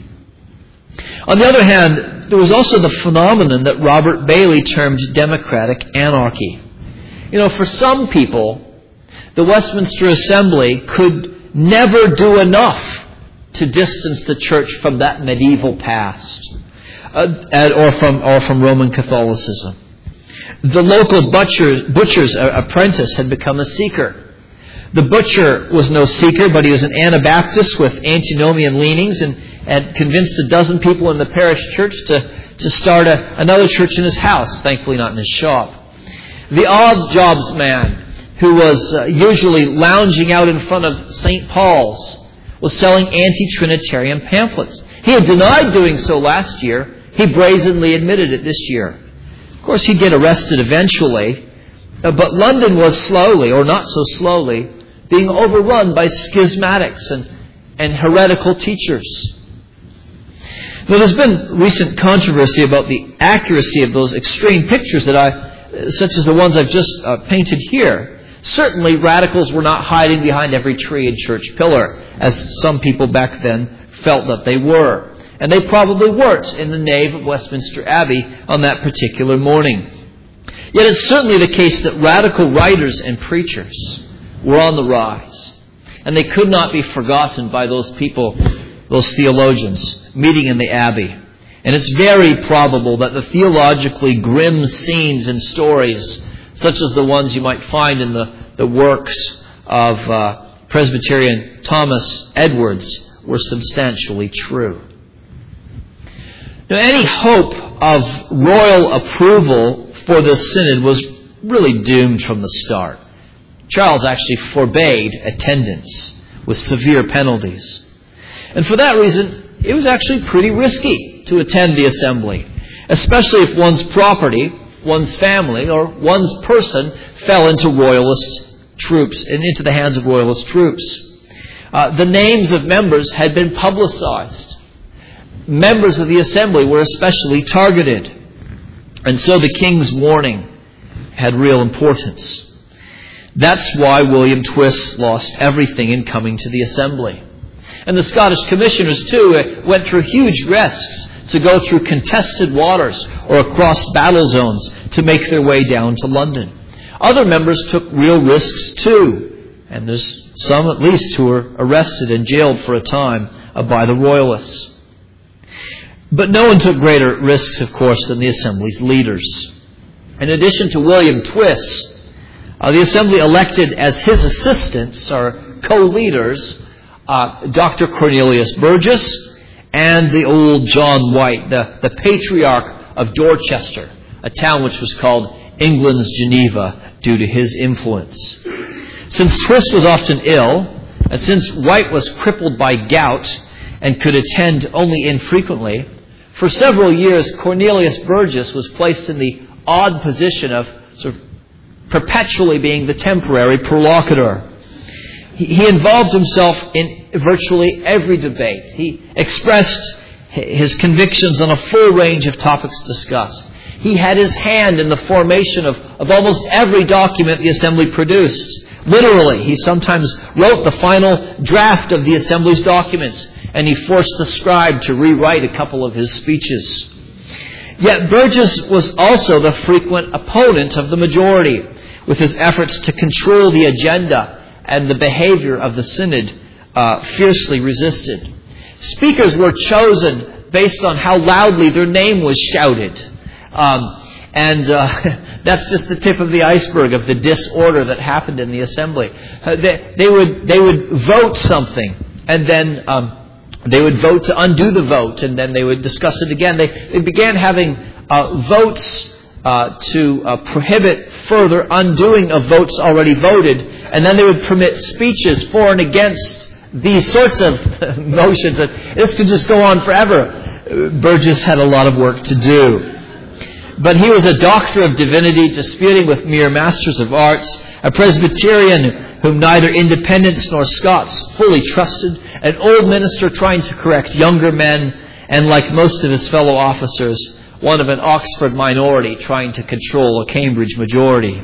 On the other hand, there was also the phenomenon that Robert Bailey termed democratic anarchy. You know, for some people, the Westminster Assembly could never do enough to distance the church from that medieval past, uh, or from or from Roman Catholicism. The local butcher, butcher's apprentice had become a seeker. The butcher was no seeker, but he was an Anabaptist with antinomian leanings, and had convinced a dozen people in the parish church to, to start a, another church in his house, thankfully not in his shop. The odd jobs man, who was uh, usually lounging out in front of Saint Paul's, was selling anti-Trinitarian pamphlets. He had denied doing so last year. He brazenly admitted it this year. Of course, he'd get arrested eventually, uh, but London was slowly, or not so slowly, being overrun by schismatics and, and heretical teachers. Now, there's been recent controversy about the accuracy of those extreme pictures that I, such as the ones I've just uh, painted here. Certainly, radicals were not hiding behind every tree and church pillar, as some people back then felt that they were. And they probably weren't in the nave of Westminster Abbey on that particular morning. Yet it's certainly the case that radical writers and preachers were on the rise. And they could not be forgotten by those people, those theologians, meeting in the Abbey. And it's very probable that the theologically grim scenes and stories, such as the ones you might find in the, the works of uh, Presbyterian Thomas Edwards, were substantially true. Now, any hope of royal approval for this synod was really doomed from the start. Charles actually forbade attendance with severe penalties. And for that reason, it was actually pretty risky to attend the assembly, especially if one's property, one's family, or one's person fell into royalist troops and into the hands of royalist troops. Uh, the names of members had been publicized. Members of the assembly were especially targeted. And so the king's warning had real importance. That's why William Twiss lost everything in coming to the assembly. And the Scottish commissioners, too, went through huge risks to go through contested waters or across battle zones to make their way down to London. Other members took real risks, too. And there's some, at least, who were arrested and jailed for a time by the royalists. But no one took greater risks, of course, than the assembly's leaders. In addition to William Twiss, uh, the Assembly elected as his assistants or co-leaders uh, Doctor Cornelius Burgess and the old John White, the, the patriarch of Dorchester, a town which was called England's Geneva due to his influence. Since Twiss was often ill, and since White was crippled by gout and could attend only infrequently, for several years Cornelius Burgess was placed in the odd position of sort of perpetually being the temporary prolocutor. He, he involved himself in virtually every debate. He expressed his convictions on a full range of topics discussed. He had his hand in the formation of, of almost every document the Assembly produced. Literally, he sometimes wrote the final draft of the Assembly's documents, and he forced the scribe to rewrite a couple of his speeches. Yet Burgess was also the frequent opponent of the majority, with his efforts to control the agenda and the behavior of the synod uh, fiercely resisted. Speakers were chosen based on how loudly their name was shouted. Um, and uh, that's just the tip of the iceberg of the disorder that happened in the Assembly. Uh, they, they would they would vote something, and then um, they would vote to undo the vote, and then they would discuss it again. They, they began having uh, votes uh, to uh, prohibit further undoing of votes already voted, and then they would permit speeches for and against these sorts of motions. This could just go on forever. Burgess had a lot of work to do. But he was a doctor of divinity, disputing with mere masters of arts, a Presbyterian whom neither independents nor Scots fully trusted, an old minister trying to correct younger men, and like most of his fellow officers, one of an Oxford minority trying to control a Cambridge majority.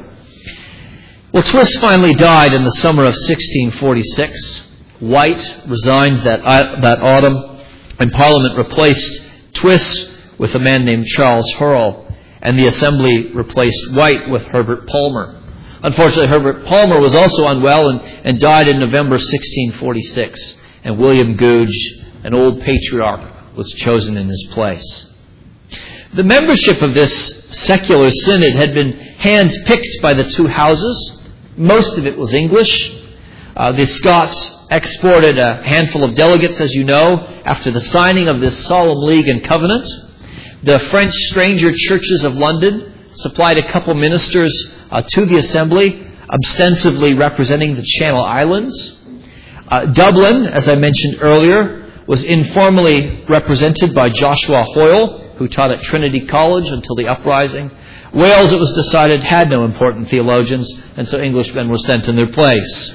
Well, Twiss finally died in the summer of sixteen forty-six. White resigned that, uh, that autumn, and Parliament replaced Twiss with a man named Charles Hurrell, and the Assembly replaced White with Herbert Palmer. Unfortunately, Herbert Palmer was also unwell and, and died in November sixteen forty-six, and William Gouge, an old patriarch, was chosen in his place. The membership of this secular synod had been hand-picked by the two houses. Most of it was English. Uh, the Scots exported a handful of delegates, as you know, after the signing of this solemn league and covenant. The French stranger churches of London supplied a couple ministers uh, to the Assembly, ostensibly representing the Channel Islands. Uh, Dublin, as I mentioned earlier, was informally represented by Joshua Hoyle, who taught at Trinity College until the uprising. Wales, it was decided, had no important theologians, and so Englishmen were sent in their place.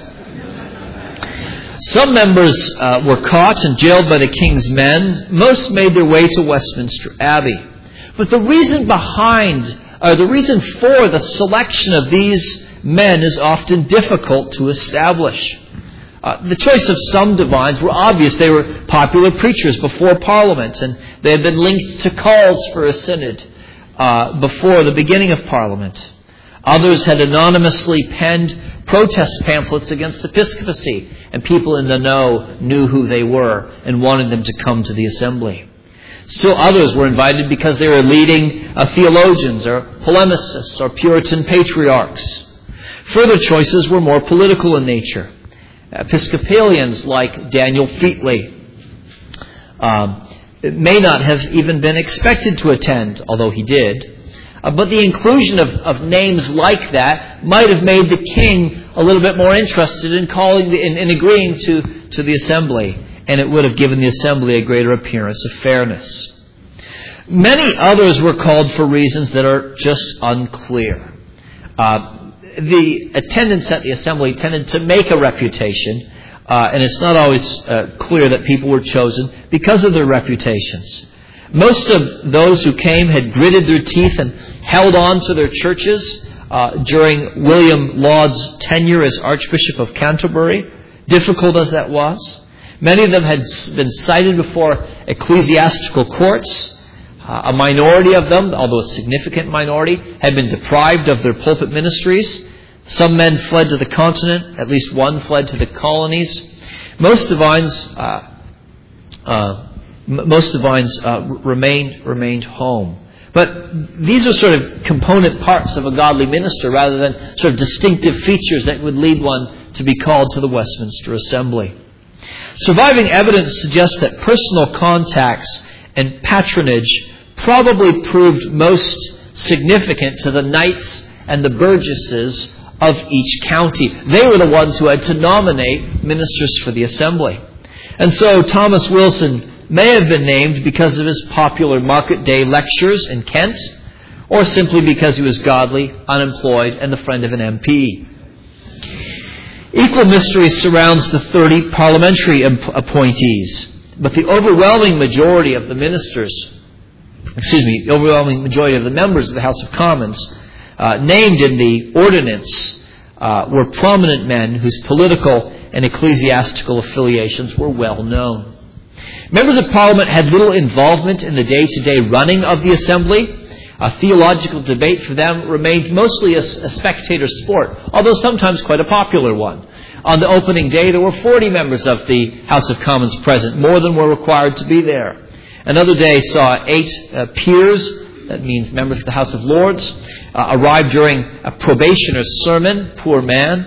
Some members uh, were caught and jailed by the king's men. Most made their way to Westminster Abbey. But the reason behind, or the reason for the selection of these men is often difficult to establish. Uh, the choice of some divines were obvious. They were popular preachers before Parliament, and they had been linked to calls for a synod uh, before the beginning of Parliament. Others had anonymously penned protest pamphlets against episcopacy, and people in the know knew who they were and wanted them to come to the Assembly. Still others were invited because they were leading uh, theologians or polemicists or Puritan patriarchs. Further choices were more political in nature. Episcopalians like Daniel Featley um, may not have even been expected to attend, although he did. Uh, but the inclusion of, of names like that might have made the king a little bit more interested in calling the, in, in agreeing to, to the Assembly, and it would have given the Assembly a greater appearance of fairness. Many others were called for reasons that are just unclear. Uh, the attendance at the Assembly tended to make a reputation, uh, and it's not always uh, clear that people were chosen because of their reputations. Most of those who came had gritted their teeth and held on to their churches uh, during William Laud's tenure as Archbishop of Canterbury, difficult as that was. Many of them had been cited before ecclesiastical courts. Uh, a minority of them, although a significant minority, had been deprived of their pulpit ministries. Some men fled to the continent. At least one fled to the colonies. Most divines... Uh, uh, Most divines uh, remained remained home. But these are sort of component parts of a godly minister rather than sort of distinctive features that would lead one to be called to the Westminster Assembly. Surviving evidence suggests that personal contacts and patronage probably proved most significant to the knights and the burgesses of each county. They were the ones who had to nominate ministers for the assembly. And so Thomas Wilson may have been named because of his popular market day lectures in Kent, or simply because he was godly, unemployed, and the friend of an M P. Equal mystery surrounds the thirty parliamentary appointees, but the overwhelming majority of the ministers, excuse me, the overwhelming majority of the members of the House of Commons uh, named in the ordinance uh, were prominent men whose political and ecclesiastical affiliations were well known. Members of Parliament had little involvement in the day-to-day running of the Assembly. A theological debate for them remained mostly a, a spectator sport, although sometimes quite a popular one. On the opening day, there were forty members of the House of Commons present, more than were required to be there. Another day saw eight uh, peers, that means members of the House of Lords, uh, arrive during a probationer's sermon, poor man,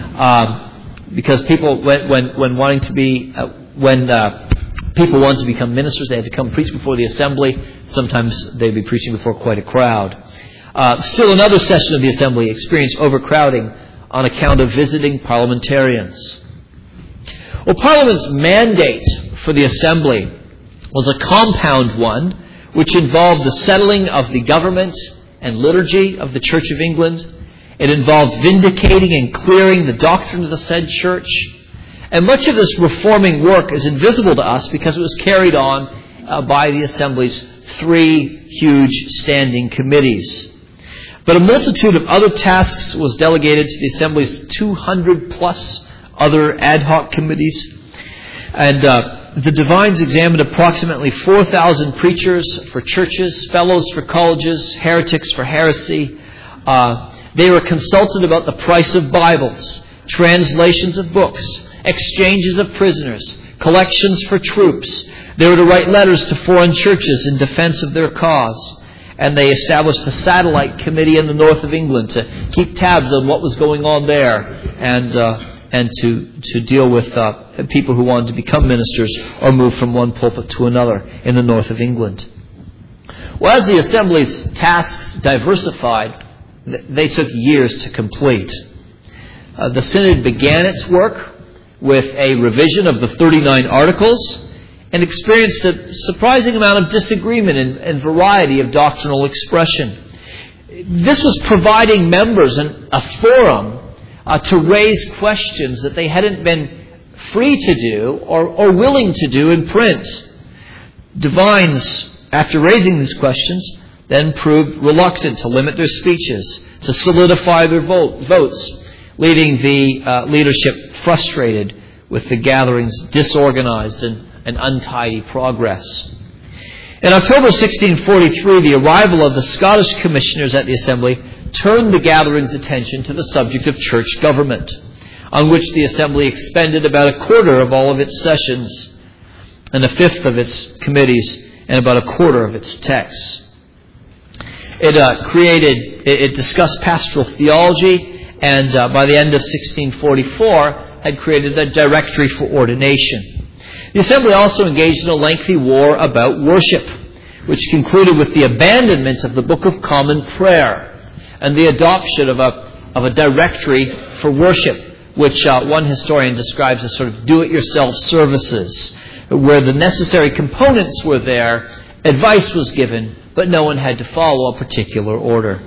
uh, because people, when, when, when wanting to be, uh, when uh, people wanted to become ministers, they had to come preach before the assembly. Sometimes they'd be preaching before quite a crowd. Uh, still another session of the assembly experienced overcrowding on account of visiting parliamentarians. Well, Parliament's mandate for the assembly was a compound one, which involved the settling of the government and liturgy of the Church of England. It involved vindicating and clearing the doctrine of the said church. And much of this reforming work is invisible to us because it was carried on uh, by the Assembly's three huge standing committees. But a multitude of other tasks was delegated to the Assembly's two hundred plus other ad hoc committees. And uh, the divines examined approximately four thousand preachers for churches, fellows for colleges, heretics for heresy. Uh, they were consulted about the price of Bibles, translations of books, exchanges of prisoners, collections for troops. They were to write letters to foreign churches in defense of their cause. And they established a satellite committee in the north of England to keep tabs on what was going on there and uh, and to, to deal with uh, people who wanted to become ministers or move from one pulpit to another in the north of England. Well, as the Assembly's tasks diversified, they took years to complete. Uh, the Synod began its work with a revision of the thirty-nine Articles and experienced a surprising amount of disagreement and, and variety of doctrinal expression. This was providing members an, a forum uh, to raise questions that they hadn't been free to do or, or willing to do in print. Divines, after raising these questions, then proved reluctant to limit their speeches, to solidify their vote, votes, leaving the uh, leadership frustrated with the gathering's disorganized and, and untidy progress. In October sixteen forty-three, the arrival of the Scottish commissioners at the Assembly turned the gathering's attention to the subject of church government, on which the Assembly expended about a quarter of all of its sessions, and a fifth of its committees, and about a quarter of its texts. It uh, created, it, it discussed pastoral theology, and uh, by the end of sixteen forty-four, had created a directory for ordination. The Assembly also engaged in a lengthy war about worship, which concluded with the abandonment of the Book of Common Prayer and the adoption of a, of a directory for worship, which uh, one historian describes as sort of do-it-yourself services, where the necessary components were there, advice was given, but no one had to follow a particular order.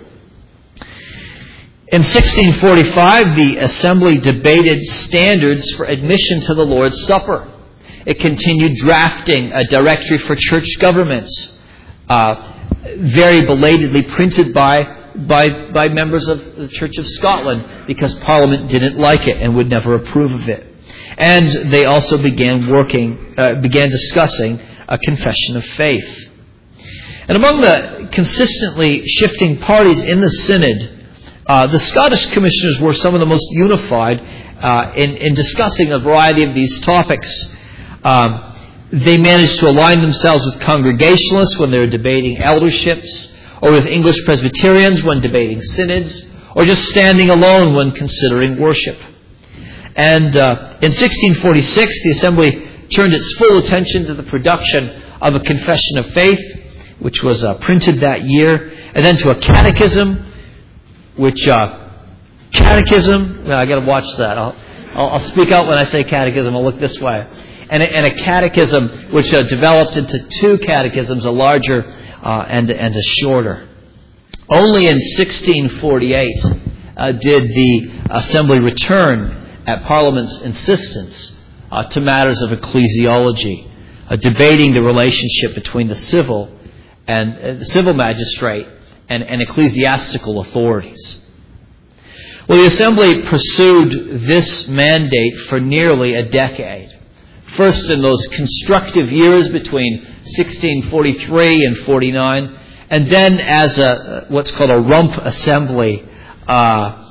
In sixteen forty-five, the Assembly debated standards for admission to the Lord's Supper. It continued drafting a directory for church government, uh, very belatedly printed by, by, by members of the Church of Scotland because Parliament didn't like it and would never approve of it. And they also began working, uh, began discussing a confession of faith. And among the consistently shifting parties in the Synod, Uh, the Scottish commissioners were some of the most unified uh, in, in discussing a variety of these topics. Um, they managed to align themselves with Congregationalists when they were debating elderships, or with English Presbyterians when debating synods, or just standing alone when considering worship. And uh, in sixteen forty-six, the Assembly turned its full attention to the production of a Confession of Faith, which was uh, printed that year, and then to a catechism, which, uh, catechism, no, I got to watch that. I'll, I'll, I'll speak out when I say catechism. I'll look this way. And a, and a catechism which uh, developed into two catechisms, a larger uh, and, and a shorter. Only in sixteen forty-eight uh, did the Assembly return, at Parliament's insistence, uh, to matters of ecclesiology, uh, debating the relationship between the civil and uh, the civil magistrate and, and ecclesiastical authorities. Well, the Assembly pursued this mandate for nearly a decade. First in those constructive years between sixteen forty-three and forty-nine, and then as a what's called a rump assembly uh,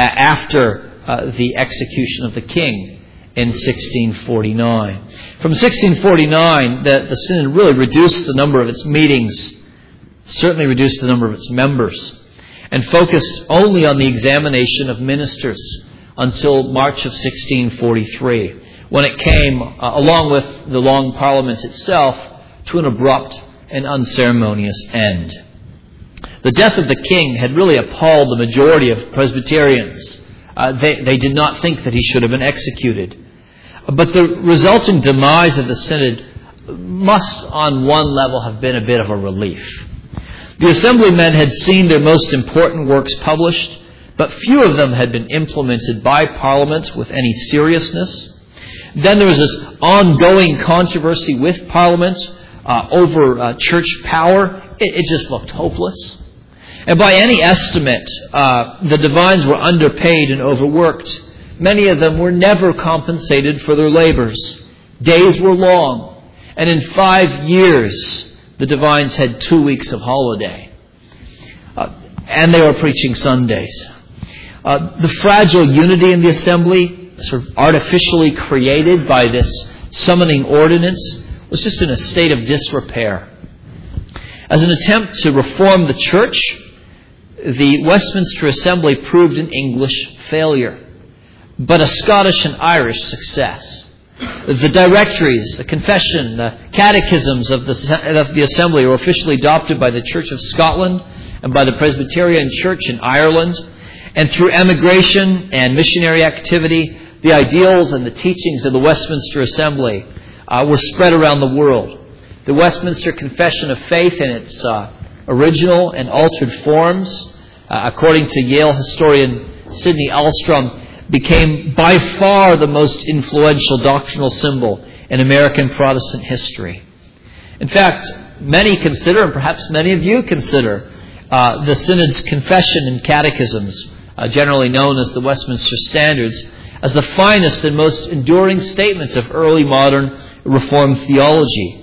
after uh, the execution of the king in sixteen forty-nine. From sixteen forty-nine, the, the Synod really reduced the number of its meetings, certainly reduced the number of its members, and focused only on the examination of ministers until March of sixteen forty-three, when it came, uh, along with the Long Parliament itself, to an abrupt and unceremonious end. The death of the king had really appalled the majority of Presbyterians. Uh, they, they did not think that he should have been executed. But the resulting demise of the Synod must, on one level, have been a bit of a relief. The assemblymen had seen their most important works published, but few of them had been implemented by Parliament with any seriousness. Then there was this ongoing controversy with Parliament uh, over uh, church power. It, it just looked hopeless. And by any estimate, uh, the divines were underpaid and overworked. Many of them were never compensated for their labors. Days were long. And in five years, the divines had two weeks of holiday. Uh, and they were preaching Sundays. Uh, the fragile unity in the assembly, sort of artificially created by this summoning ordinance, was just in a state of disrepair. As an attempt to reform the church, the Westminster Assembly proved an English failure, but a Scottish and Irish success. The directories, the confession, the catechisms of the, of the Assembly were officially adopted by the Church of Scotland and by the Presbyterian Church in Ireland. And through emigration and missionary activity, the ideals and the teachings of the Westminster Assembly uh, were spread around the world. The Westminster Confession of Faith in its uh, original and altered forms, uh, according to Yale historian Sidney Alstrom, became by far the most influential doctrinal symbol in American Protestant history. In fact, many consider, and perhaps many of you consider, uh, the Synod's confession and catechisms, uh, generally known as the Westminster Standards, as the finest and most enduring statements of early modern Reformed theology.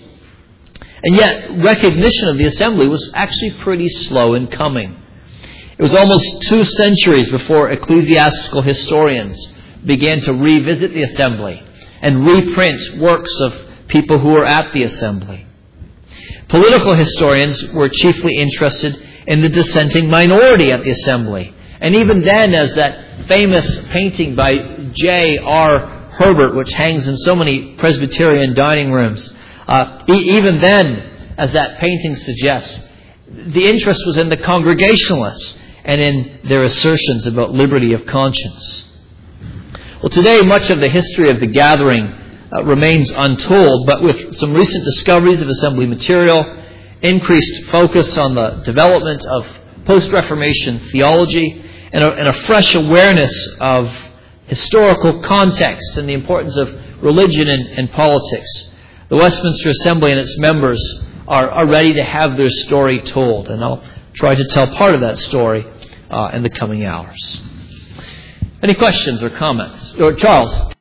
And yet, recognition of the Assembly was actually pretty slow in coming. It was almost two centuries before ecclesiastical historians began to revisit the Assembly and reprint works of people who were at the Assembly. Political historians were chiefly interested in the dissenting minority at the Assembly. And even then, as that famous painting by J R Herbert, which hangs in so many Presbyterian dining rooms, uh, e- even then, as that painting suggests, the interest was in the Congregationalists and in their assertions about liberty of conscience. Well, today, much of the history of the gathering uh, remains untold, but with some recent discoveries of Assembly material, increased focus on the development of post-Reformation theology, and a, and a fresh awareness of historical context and the importance of religion and, and politics, the Westminster Assembly and its members are, are ready to have their story told. And I'll try to tell part of that story uh, in the coming hours. Any questions or comments? Or Charles?